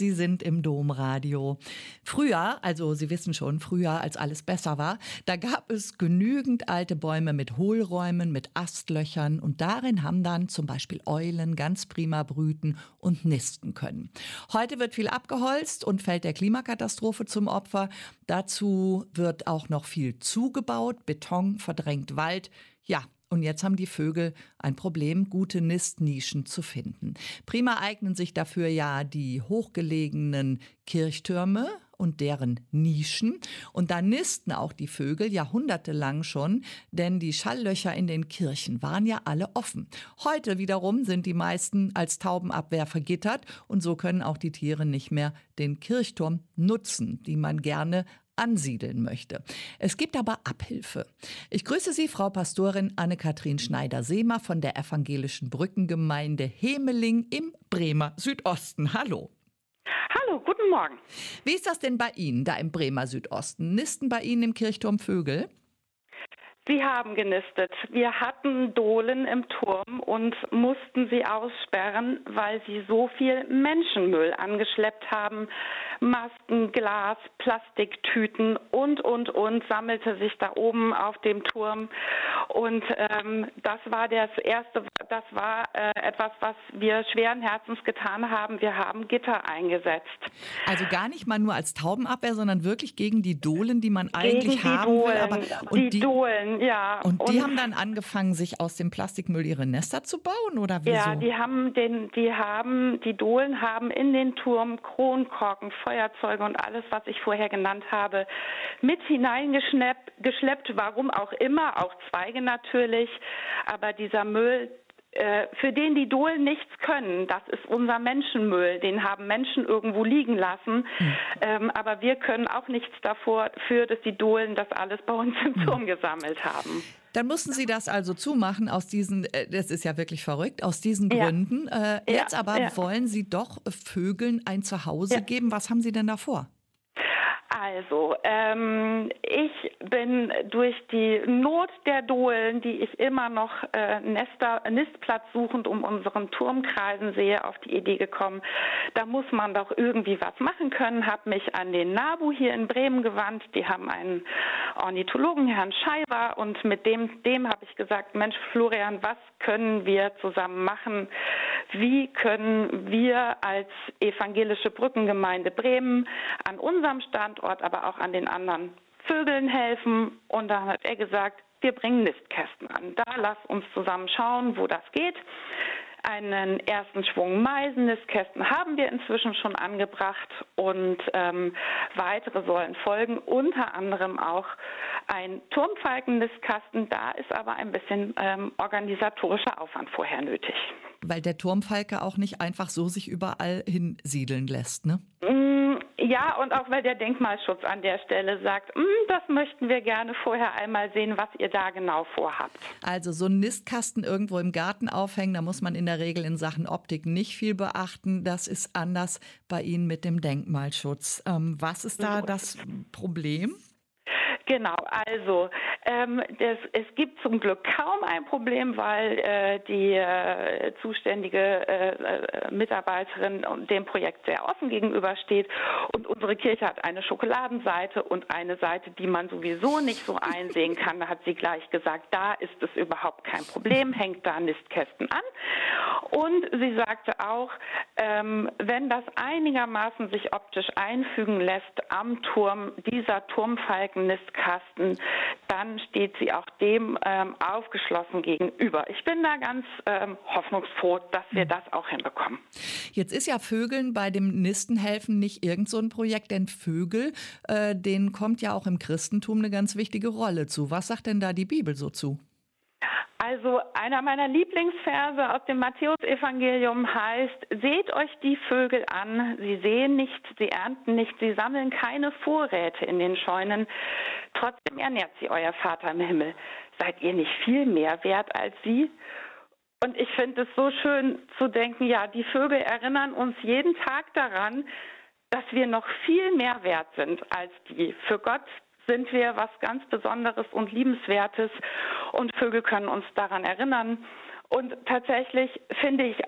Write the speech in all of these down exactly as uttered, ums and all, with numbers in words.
Sie sind im Domradio. Früher, also Sie wissen schon, früher, als alles besser war, da gab es genügend alte Bäume mit Hohlräumen, mit Astlöchern und darin haben dann zum Beispiel Eulen ganz prima brüten und nisten können. Heute wird viel abgeholzt und fällt der Klimakatastrophe zum Opfer. Dazu wird auch noch viel zugebaut, Beton verdrängt Wald. Ja, und jetzt haben die Vögel ein Problem, gute Nistnischen zu finden. Prima eignen sich dafür ja die hochgelegenen Kirchtürme und deren Nischen. Und da nisten auch die Vögel jahrhundertelang schon, denn die Schalllöcher in den Kirchen waren ja alle offen. Heute wiederum sind die meisten als Taubenabwehr vergittert und so können auch die Tiere nicht mehr den Kirchturm nutzen, die man gerne ansiedeln möchte. Es gibt aber Abhilfe. Ich grüße Sie, Frau Pastorin Anne-Kathrin Schneider-Seemer von der evangelischen Brückengemeinde Hemeling im Bremer Südosten. Hallo. Hallo, guten Morgen. Wie ist das denn bei Ihnen, da im Bremer Südosten? Nisten bei Ihnen im Kirchturm Vögel? Sie haben genistet. Wir hatten Dohlen im Turm und mussten sie aussperren, weil sie so viel Menschenmüll angeschleppt haben. Masken, Glas, Plastiktüten und, und, und sammelte sich da oben auf dem Turm. Und ähm, das war das Erste, das war äh, etwas, was wir schweren Herzens getan haben. Wir haben Gitter eingesetzt. Also gar nicht mal nur als Taubenabwehr, sondern wirklich gegen die Dohlen, die man eigentlich gegen die haben Dohlen, will. Aber, und die, die Dohlen, ja. Und die und, haben dann angefangen, sich aus dem Plastikmüll ihre Nester zu bauen, oder wieso? Ja, die haben den, die haben, die Dohlen haben in den Turm Kronkorken, Feuerzeuge und alles, was ich vorher genannt habe, mit hineingeschleppt, geschleppt, warum auch immer, auch Zweige natürlich, aber dieser Müll, für den die Dohlen nichts können, das ist unser Menschenmüll, den haben Menschen irgendwo liegen lassen, mhm. ähm, aber wir können auch nichts davor, für dass die Dohlen das alles bei uns im mhm. Turm gesammelt haben. Dann mussten Sie das also zumachen aus diesen, das ist ja wirklich verrückt, aus diesen Gründen. Ja. Äh, jetzt ja, aber ja. wollen Sie doch Vögeln ein Zuhause ja. geben. Was haben Sie denn da vor? Also, ähm, ich bin durch die Not der Dohlen, die ich immer noch äh, Nester, Nistplatz suchend um unseren Turmkreisen sehe, auf die Idee gekommen, da muss man doch irgendwie was machen können, habe mich an den NABU hier in Bremen gewandt, die haben einen Ornithologen, Herrn Scheiber, und mit dem, dem habe ich gesagt, Mensch Florian, was können wir zusammen machen? Wie können wir als evangelische Brückengemeinde Bremen an unserem Standort, aber auch an den anderen Vögeln helfen? Und da hat er gesagt, wir bringen Nistkästen an. Da lass uns zusammen schauen, wo das geht. Einen ersten Schwung Meisen-Nistkästen haben wir inzwischen schon angebracht und ähm, weitere sollen folgen, unter anderem auch ein Turmfalken-Nistkasten. Da ist aber ein bisschen ähm, organisatorischer Aufwand vorher nötig. Weil der Turmfalke auch nicht einfach so sich überall hinsiedeln lässt, ne? Ja, und auch weil der Denkmalschutz an der Stelle sagt, das möchten wir gerne vorher einmal sehen, was ihr da genau vorhabt. Also so einen Nistkasten irgendwo im Garten aufhängen, da muss man in der Regel in Sachen Optik nicht viel beachten. Das ist anders bei Ihnen mit dem Denkmalschutz. Ähm, was ist da das Problem? Genau, also ähm, das, es gibt zum Glück kaum ein Problem, weil äh, die äh, zuständige äh, Mitarbeiterin dem Projekt sehr offen gegenübersteht und unsere Kirche hat eine Schokoladenseite und eine Seite, die man sowieso nicht so einsehen kann. Da hat sie gleich gesagt, da ist es überhaupt kein Problem, hängt da Nistkästen an. Und sie sagte auch, ähm, wenn das einigermaßen sich optisch einfügen lässt am Turm, dieser Turmfalken-Nistkasten, dann steht sie auch dem ähm, aufgeschlossen gegenüber. Ich bin da ganz ähm, hoffnungsfroh, dass wir das auch hinbekommen. Jetzt ist ja Vögeln bei dem Nistenhelfen nicht irgend so ein Projekt, denn Vögel, äh, denen kommt ja auch im Christentum eine ganz wichtige Rolle zu. Was sagt denn da die Bibel so zu? Also einer meiner Lieblingsverse aus dem Matthäusevangelium heißt, seht euch die Vögel an, sie säen nicht, sie ernten nicht, sie sammeln keine Vorräte in den Scheunen, trotzdem ernährt sie euer Vater im Himmel. Seid ihr nicht viel mehr wert als sie? Und ich finde es so schön zu denken, ja, die Vögel erinnern uns jeden Tag daran, dass wir noch viel mehr wert sind als die. Für Gott sind wir was ganz Besonderes und Liebenswertes und Vögel können uns daran erinnern. Und tatsächlich finde ich auch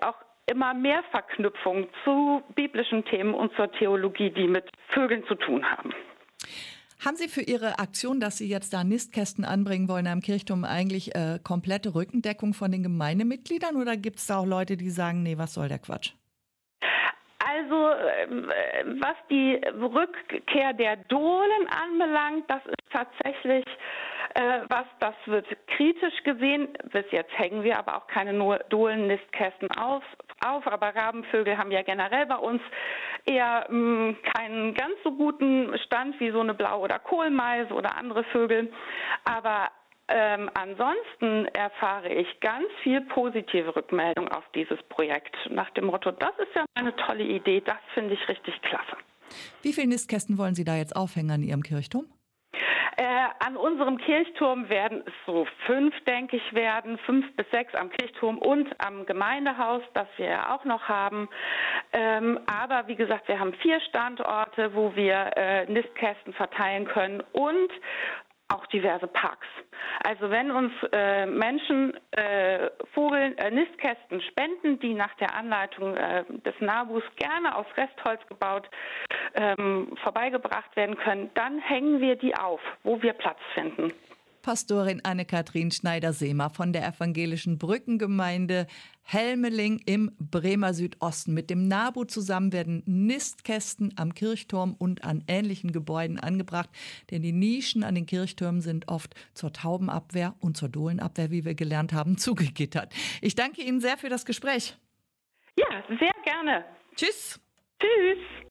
immer mehr Verknüpfung zu biblischen Themen und zur Theologie, die mit Vögeln zu tun haben. Haben Sie für Ihre Aktion, dass Sie jetzt da Nistkästen anbringen wollen am Kirchturm, eigentlich äh, komplette Rückendeckung von den Gemeindemitgliedern oder gibt es da auch Leute, die sagen, nee, was soll der Quatsch? Also was die Rückkehr der Dohlen anbelangt, das ist tatsächlich äh, was, das wird kritisch gesehen. Bis jetzt hängen wir aber auch keine Dohlen-Nistkästen auf, auf, aber Rabenvögel haben ja generell bei uns eher mh, keinen ganz so guten Stand wie so eine Blau- oder Kohlmeise oder andere Vögel. Aber Ähm, ansonsten erfahre ich ganz viel positive Rückmeldung auf dieses Projekt. Nach dem Motto, das ist ja eine tolle Idee, das finde ich richtig klasse. Wie viele Nistkästen wollen Sie da jetzt aufhängen an Ihrem Kirchturm? Äh, an unserem Kirchturm werden es so fünf, denke ich, werden. Fünf bis sechs am Kirchturm und am Gemeindehaus, das wir ja auch noch haben. Ähm, aber wie gesagt, wir haben vier Standorte, wo wir äh, Nistkästen verteilen können und auch diverse Parks. Also wenn uns äh, Menschen äh, Vogel, äh, Nistkästen spenden, die nach der Anleitung äh, des NABUs gerne aus Restholz gebaut ähm, vorbeigebracht werden können, dann hängen wir die auf, wo wir Platz finden. Pastorin Anne-Kathrin Schneider-Seemer von der evangelischen Brückengemeinde Helmeling im Bremer Südosten. Mit dem NABU zusammen werden Nistkästen am Kirchturm und an ähnlichen Gebäuden angebracht, denn die Nischen an den Kirchtürmen sind oft zur Taubenabwehr und zur Dohlenabwehr, wie wir gelernt haben, zugegittert. Ich danke Ihnen sehr für das Gespräch. Ja, sehr gerne. Tschüss. Tschüss.